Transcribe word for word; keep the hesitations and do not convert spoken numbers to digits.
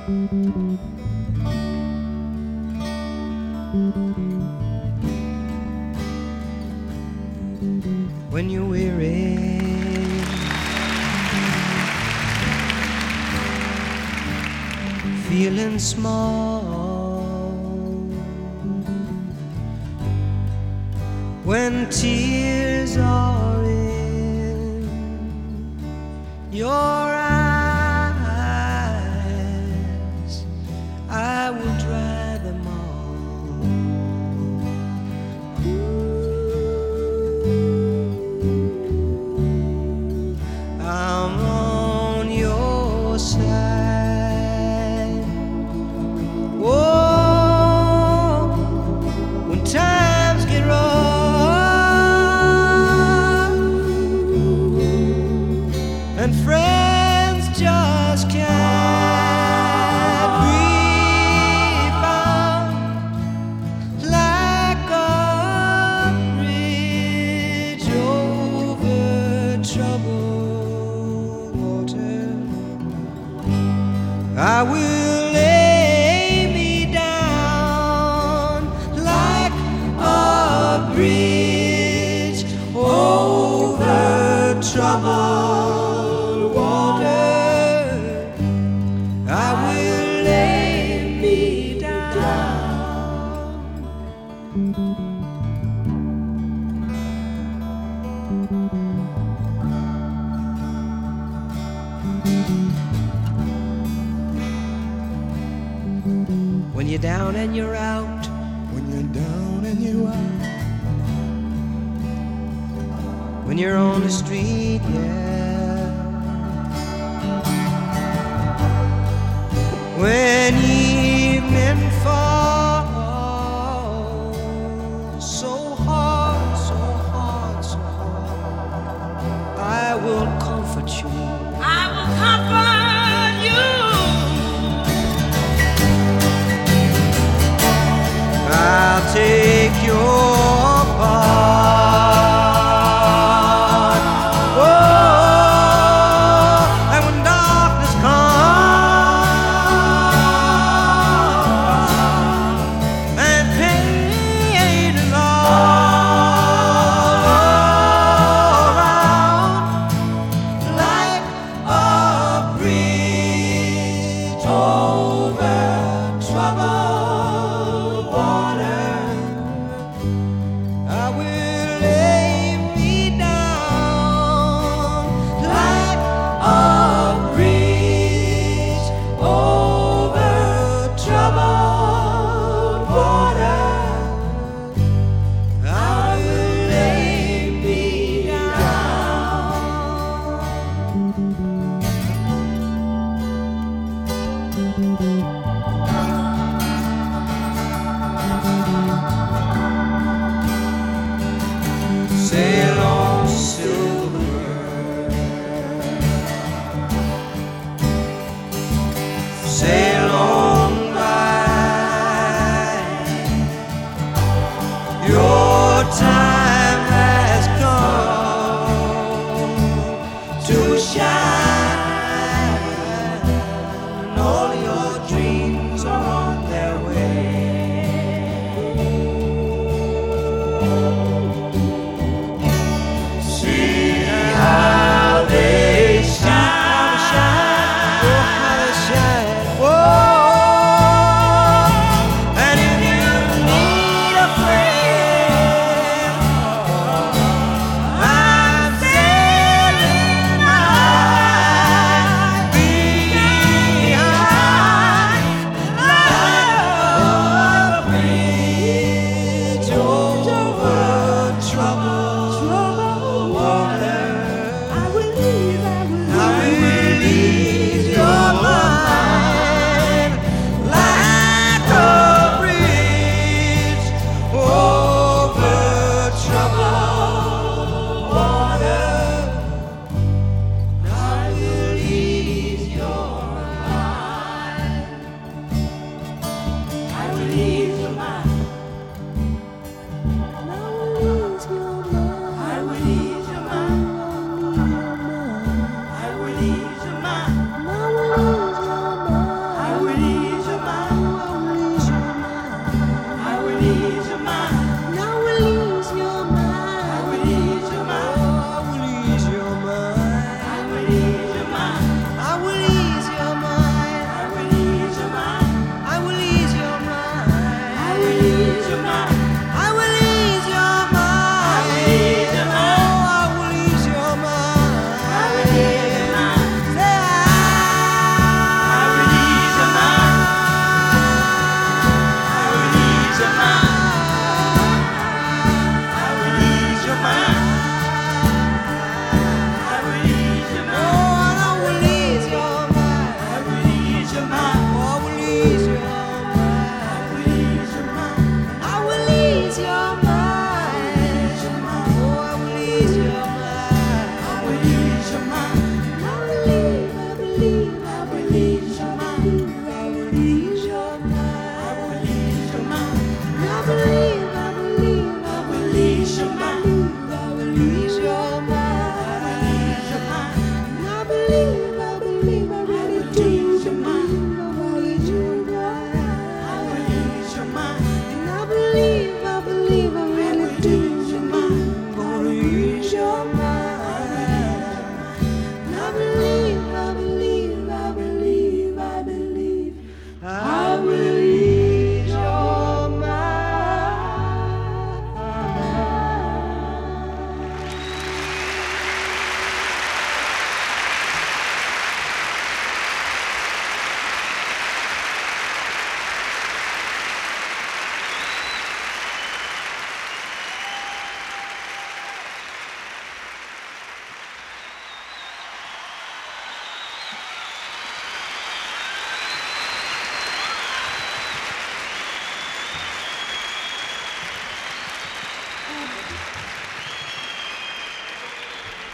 When you're weary, feeling small, when tears are in your eyes, I will dry them all. I'm on your side. Oh, when times get rough and friends just can't be found, like a bridge over troubled water, I will lay me down like a bridge over troubled water. I will lay me down. When you're down and you're out, When you're down and you're out, when you're on the street, yeah, when evening falls so hard, so hard, so hard, I will comfort you. I will comfort you. I'll take your part. Oh, and when darkness comes and pain is all around, like a bridge over troubled water, I will lay me down like a bridge over troubled water. I will lay me down. Sail on, silver bird, sail on by. Your time has come to shine.